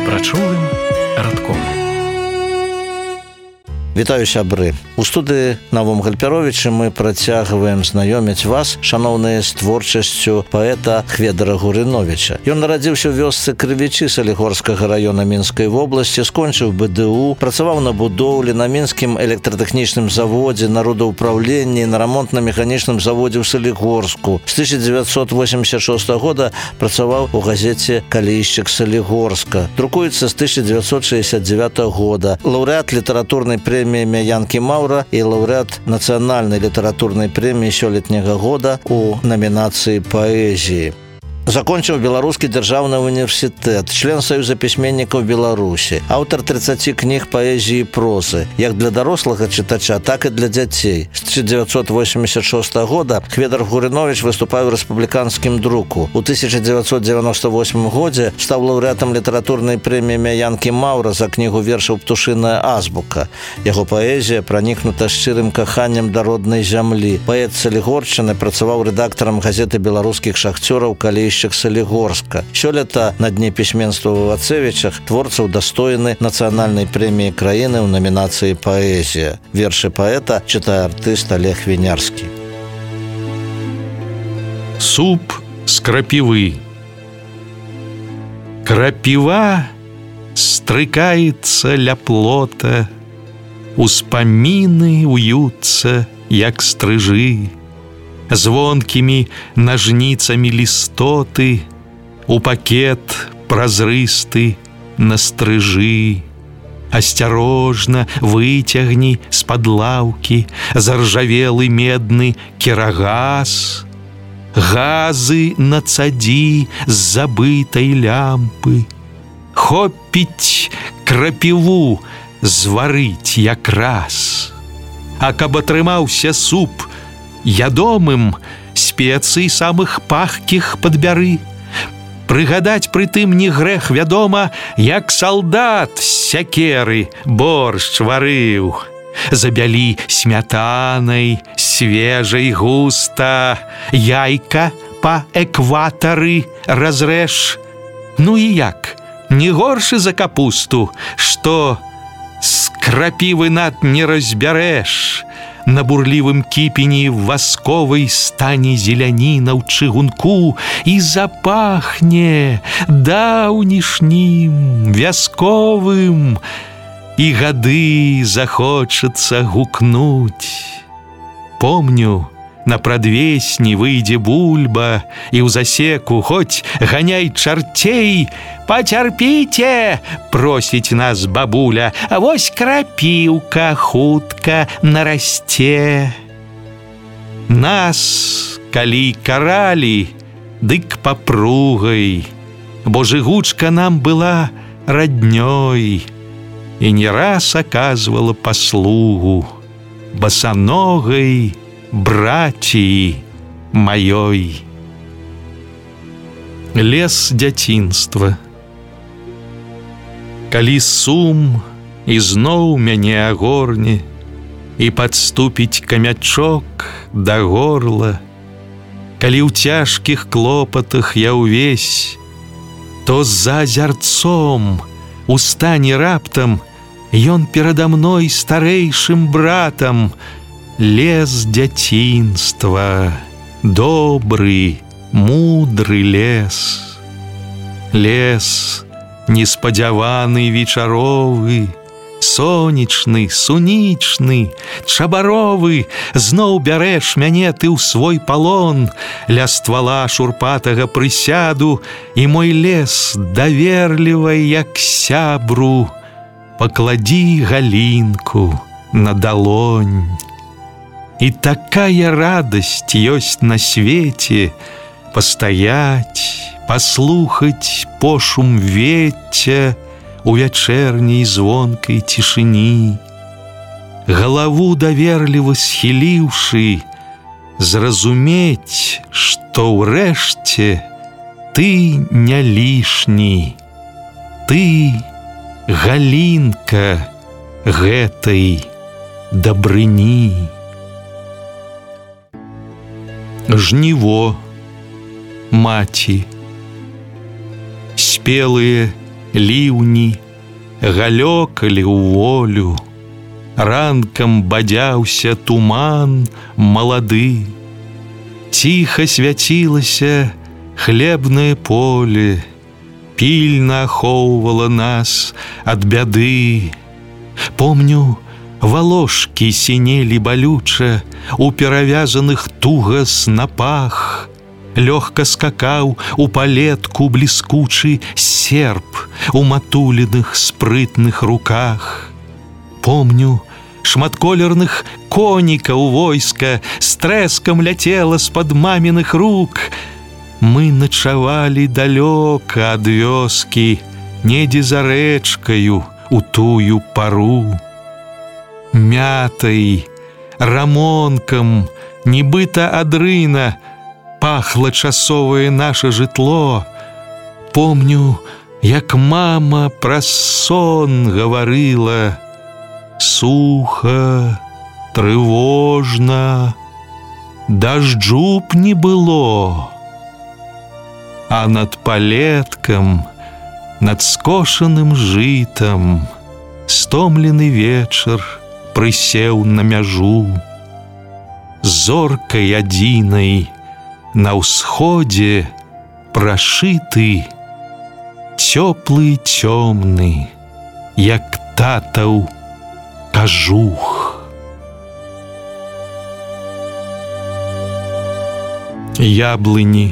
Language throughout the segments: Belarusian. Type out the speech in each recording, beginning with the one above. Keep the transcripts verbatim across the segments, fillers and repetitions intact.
прачулым радком. Вітаю, сябры. У студыі Навум Гальперовічы мы працягваем знаёміць вас, шаноўныя, з творчасцю паэта Хведара Гурыновіча. Ён нарадзіўся ў вёсцы Крывічы Салігорскага раёна Мінскай вобласці, скончыў бэ дэ у, працаваў на будоўлі, на мінскім электратэхнічным заводзе, на рудаўпраўленні, на рамонтна-механічным заводзе ў Салігорску. З тысяча дзевяцьсот восемьдесят шостага года працаваў у газеце «Калійшчык Салігорска». Друкуецца з тысяча дзевяцьсот шэсцьдзесят дзевятага года. Лаўрэат літаратурнай прэміі імя Янкі Маўра і лаўрэат нацыянальнай літаратурнай прэміі сёлетняга года у намінацыі паэзіі. Закончыў Беларускі дзяржаўны універсітэт, член Саюза пісьменнікаў Беларусі, аўтар трыццаці кніг паэзіі і прозы, як для дарослага чытача, так і для дзяцей. З тысяча дзевяцьсот восемьдесят шостага года Хведар Гурыновіч выступае ў рэспубліканскім друку. У тысяча дзевяцьсот дзевяноста восьмым годзе стаў лаўрэатам літаратурнай прэміі імя Янкі Маўра за кнігу вершаў «Птушыная азбука». Яго паэзія пранікнута шчырым каханнем да роднай зямлі. Паэт Салігоршчыны працаваў рэдактарам газеты беларускіх шахцёраў «Калійшчык Салігорска». Сёлета на дні пісьменства ў Вацевічах творцаў дастойны нацыянальнай прэміі краіны ў намінацыі паэзія. Вершы паэта чытае артыст Олег Вінярскі. Суп з крапівы. Крапіва стрыкаецца ля плота, успаміны уюцца, як стрыжы. Звонкімі нажніцамі лістоты, у пакет празрысты на стрыжы. Асцярожна выцягні з-пад лаўкі заржавелы медны керагаз. Газы нацадзі з забытай лямпы. Хопіць крапіву зварыць якраз. А каб атрымаўся суп ядомым, спецый самых пахкіх падбяры. Прыгадаць прытым не грэх, вядома, як салдат з сякеры боршч варыў. Забялі смятанай, свежай густа, яйка па экватары разрэш. Ну і як, не горшы за капусту, што з крапівы над не разбярэш. На бурлівым кіпені васковай стане зеляніна ў чыгунку і запахне даўнішнім, вясковым, і гады захочацца гукнуць. Помню, на прадвесні выйдзе бульба, і ў засеку, хоць ганяй чарцей, «Пацярпіце!» просіць нас бабуля, а вось крапіўка хутка нарасце. Нас, калі каралі, дык папругай, бо жыгучка нам была раднёй і не раз аказвала паслугу басаногай браціі маёй. Лес дзяцінства. Калі сум ізноў мяне агорне і падступіць камячок да горла, калі ў цяжкіх клопатах я ўвесь, то за азярцом у стане раптам ён перада мной старэйшым братам. Лес дзяцінства, добры, мудры лес. Лес неспадзяваны вечаровы, сонечны, сунічны, чабаровы, зноў бярэш мяне ты ў свой палон, ля ствала шурпатага прысяду, і мой лес даверлівай, як сябру, пакладі галінку на далонь. І такая радасць ёсць на свеце пастаяць, паслухаць пошум вецця у вячэрняй звонкай цішыні. Галаву даверліва схіліўшы, зразумець, што ўрэшце ты не лішні, ты галінка гэтай дабрыні. Жніво, маці. Спелые ліўні галёкалі ў волю, ранкам бадзяўся туман малады, ціха свяцілася хлебнае поле, пільна ахоўвала нас ад бяды. Помню, валошкі сінелі балюча у перавязаных туга снапах, лёгка скакаў у палетку бліскучы серп у матуліных спрытных руках. Помню, шматколерных конікаў войска з трэскам ляцела з-пад маміных рук. Мы начавалі далёка ад вёскі, недзе за рэчкаю у тую пару. Мятай, рамонкам, нібыта ад рына пахла часовае наша жытло. Помню, як мама праз сон гаварыла: суха, трывожна, дажджу б не было. А над палеткам, над скошаным жытам стомлены вечар прысеў на мяжу. Зоркай адзінай на ўсходзе прашыты цёплы цёмны, як татаў кажух. Яблыні.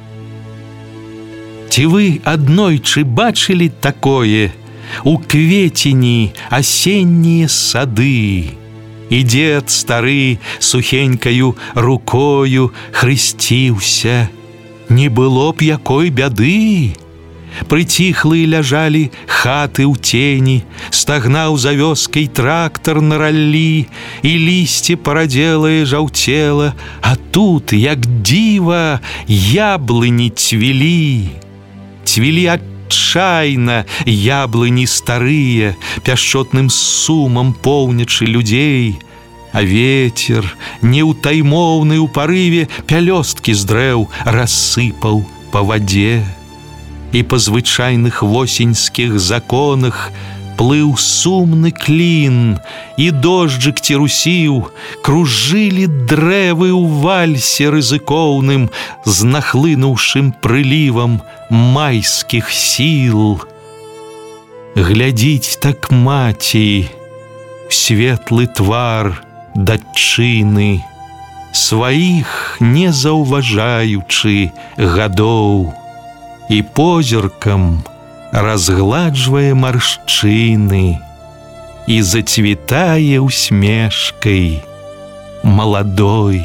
Ці вы аднойчы бачылі такое у кветені асеннія сады? І дзед стары сухенькаю рукою хрысціўся: не было б якой бяды. Прыціхлыя ляжалі хаты ў цені, стагнаў за вёскай трактар на раллі, і лісце парадзелае жаўцела, а тут, як дзіва, яблыні цвілі. Цвілі адчайна яблыні старыя, пяшчотным сумам поўнячы людзей, а ветер, неўтаймоўны ў парыве, пялёсткі з дрэў рассыпаў па вадзе. І па звычайных восеньскіх законах плыў сумны клін, і дожджык цірусіў, кружылі дрэвы ў вальсе рызыкоўным з нахлынуўшым прылівам майскіх сіл. Глядзіць так маці в светлы твар дачыны, сваіх не заўважаючы гадоў, і позіркам разгладжвае маршчыны і зацвітае усмешкай маладой.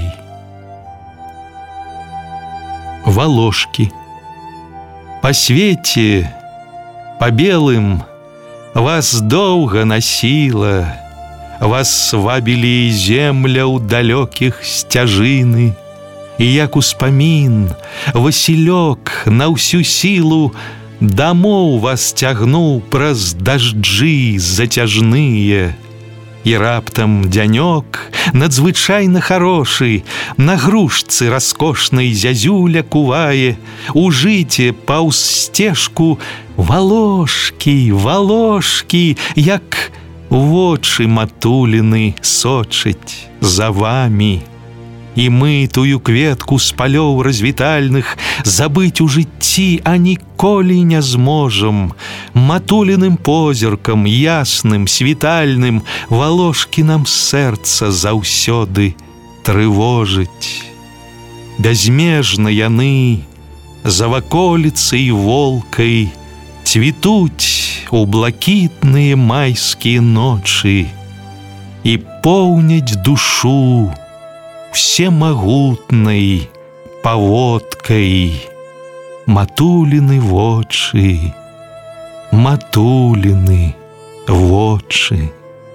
Валошкі. Па свеце, па белым, вас доўга насіла, вас свабілі земля ў далёкіх сцяжыны, і як успамін Васілёк на ўсю сілу дамоў вас цягнуў праз дажджы зацяжныя. І раптам дзянёк надзвычайна харошы на грушцы раскошнай зязюля кувае, у жыце паўз сцежку валошкі, валошкі, як вочы матуліны сочаць за вамі. І мы тую кветку з палёў развітальных забыць у жыцці а ніколі не зможам. Матуліным позіркам, ясным, світальным, валошкі нам сэрца заўсёды трывожыць. Бязмежна яны за ваколіцай волкай цвітуць у блакітныя майскія ночы і поўняць душу всемагутнай паводкай. Матуліны вочы, матуліны вочы.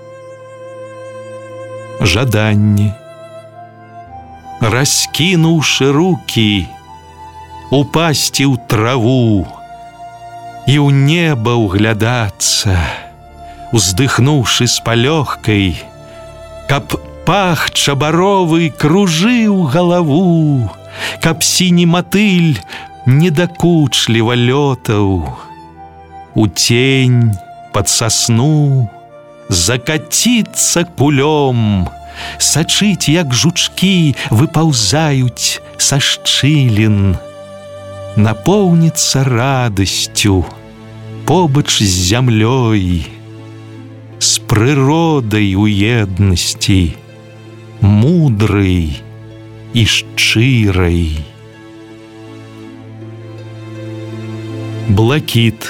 Жаданне. Раскінуўшы рукі, упасці ў траву і ў неба ўглядацца, уздыхнуўшы з палёгкай, каб пах чабаровы кружыў галаву, каб сіні матыль недакучліва лётаў. у тень, под сосну, закатиться кулем, сачыць, як жучкі выпаўзаюць са шчылін, напоўніцца радасцю побач з зямлёй, з прыродай у еднасці, мудрай і шчырай. Блакіт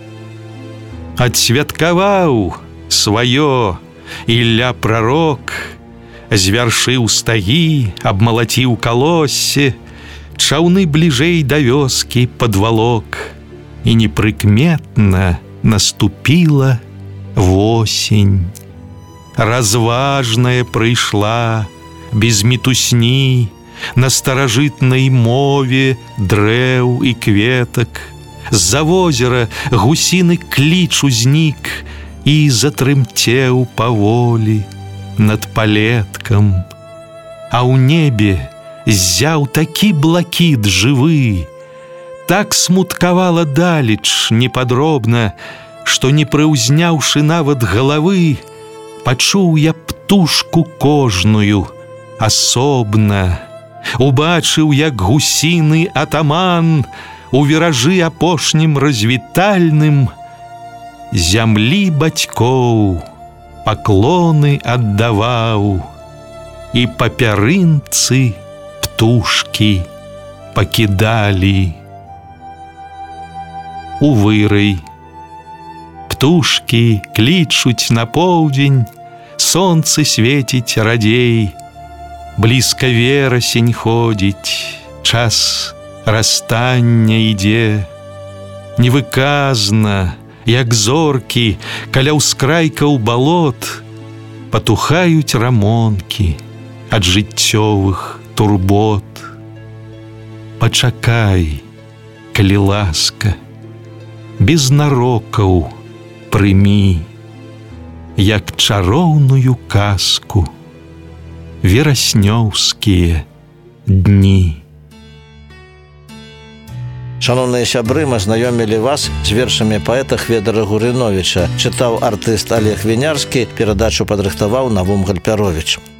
адсвяткаваў сваё Ілля прарок, звяршыў стагі, абмалаціў калоссе, чаўны бліжэй да вёскі падвалок, і непрыкметна наступіла восень. Разважная прыйшла, без мітусні, на старажытнай мове дрэў і кветак. З-за возера гусіны кліч узнік і затрымцеў паволі над палеткам. А ў небе ззяў такі блакіт жывы, так смуткавала далеч непадробна, што, не прыўзняўшы нават галавы, пачуў я птушку кожную асобна, убачыў, як гусіны атаман у віражы апошнім развітальным зямлі бацькоў паклоны аддаваў і папярынцы птушкі пакідалі. У вырай птушкі клічуць на поўдзень, сонцы свеціць радзей, блізка верасень ходзіць, час расстання ідзе. Невыказна, як зоркі, каля ўскрайкаў балот, патухаюць рамонкі ад жыццёвых турбот. Пачакай, калі ласка, без нарокаў прымі, як чароўную казку, вераснёўскія дні. Шановныя сябры, мы знаёмілі вас з вершамі паэта Хведара Гурыновіча. Чытаў артыст Олег Вінярскі, перадачу падрыхтаваў Навум Гальпяровіч.